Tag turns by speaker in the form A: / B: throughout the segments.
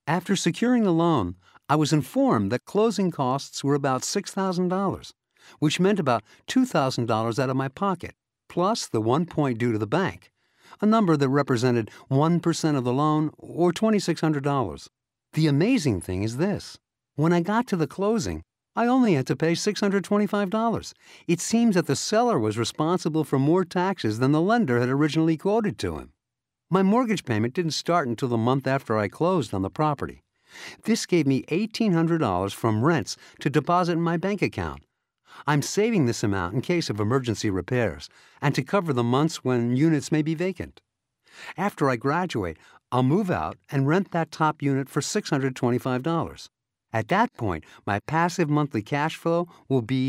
A: After securing the loan, I was informed that closing costs were about $6,000, which meant about $2,000 out of my pocket, plus the 1 point due to the bank, a number that represented 1% of the loan or $2,600. The amazing thing is this. When I got to the closing, I only had to pay $625. It seems that the seller was responsible for more taxes than the lender had originally quoted to him. My mortgage payment didn't start until the month after I closed on the property. This gave me $1,800 from rents to deposit in my bank account. I'm saving this amount in case of emergency repairs and to cover the months when units may be vacant. After I graduate, I'll move out and rent that top unit for $625. At that point, my passive monthly cash flow will be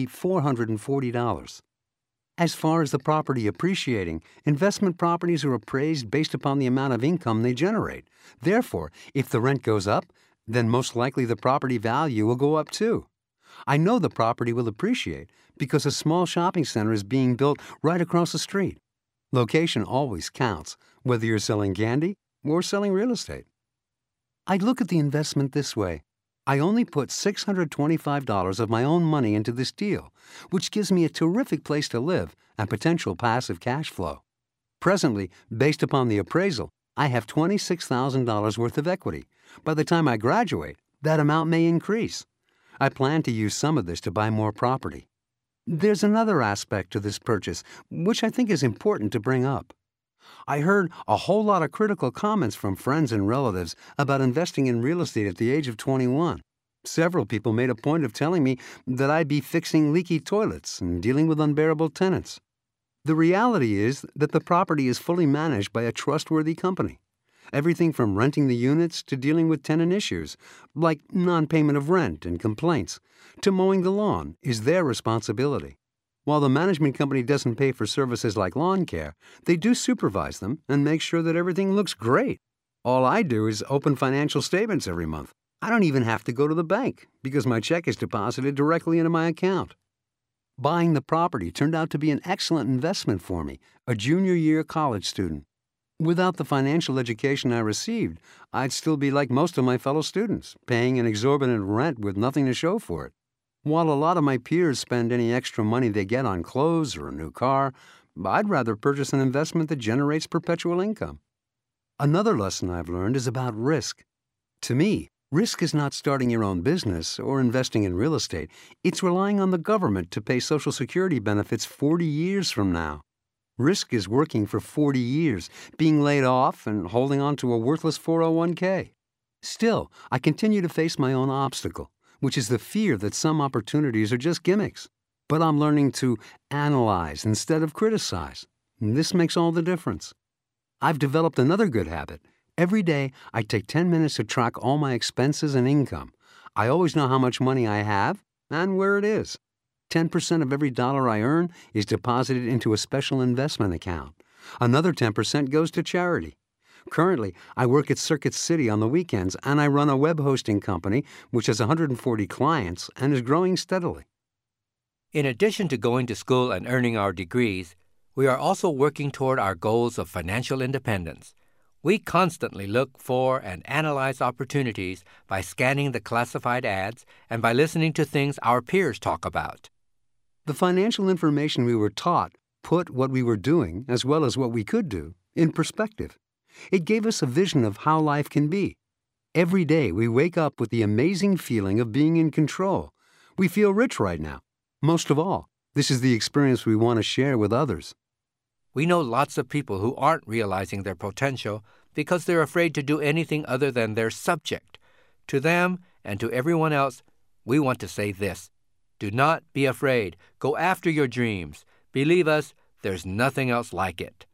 A: $440. As far as the property appreciating, investment properties are appraised based upon the amount of income they generate. Therefore, if the rent goes up, then most likely the property value will go up too. I know the property will appreciate because a small shopping center is being built right across the street. Location always counts, whether you're selling candy or selling real estate. I look at the investment this way. I only put $625 of my own money into this deal, which gives me a terrific place to live and potential passive cash flow. Presently, based upon the appraisal, I have $26,000 worth of equity. By the time I graduate, that amount may increase. I plan to use some of this to buy more property. There's another aspect to this purchase, which I think is important to bring up. I heard a whole lot of critical comments from friends and relatives about investing in real estate at the age of 21. Several people made a point of telling me that I'd be fixing leaky toilets and dealing with unbearable tenants. The reality is that the property is fully managed by a trustworthy company. Everything from renting the units to dealing with tenant issues, like non-payment of rent and complaints, to mowing the lawn is their responsibility. While the management company doesn't pay for services like lawn care, they do supervise them and make sure that everything looks great. All I do is open financial statements every month. I don't even have to go to the bank because my check is deposited directly into my account. Buying the property turned out to be an excellent investment for me, a junior-year college student. Without the financial education I received, I'd still be like most of my fellow students, paying an exorbitant rent with nothing to show for it. While a lot of my peers spend any extra money they get on clothes or a new car, I'd rather purchase an investment that generates perpetual income. Another lesson I've learned is about risk. To me, risk is not starting your own business or investing in real estate. It's relying on the government to pay Social Security benefits 40 years from now. Risk is working for 40 years, being laid off and holding on to a worthless 401k. Still, I continue to face my own obstacle, which is the fear that some opportunities are just gimmicks. But I'm learning to analyze instead of criticize. And this makes all the difference. I've developed another good habit. Every day, I take 10 minutes to track all my expenses and income. I always know how much money I have and where it is. 10% of every dollar I earn is deposited into a special investment account. Another 10% goes to charity. Currently, I work at Circuit City on the weekends, and I run a web hosting company which has 140 clients and is growing steadily.
B: In addition to going to school and earning our degrees, we are also working toward our goals of financial independence. We constantly look for and analyze opportunities by scanning the classified ads and by listening to things our peers talk about.
A: The financial information we were taught put what we were doing, as well as what we could do, in perspective. It gave us a vision of how life can be. Every day we wake up with the amazing feeling of being in control. We feel rich right now. Most of all, this is the experience we want to share with others.
B: We know lots of people who aren't realizing their potential because they're afraid to do anything other than their subject. To them and to everyone else, we want to say this: do not be afraid. Go after your dreams. Believe us, there's nothing else like it.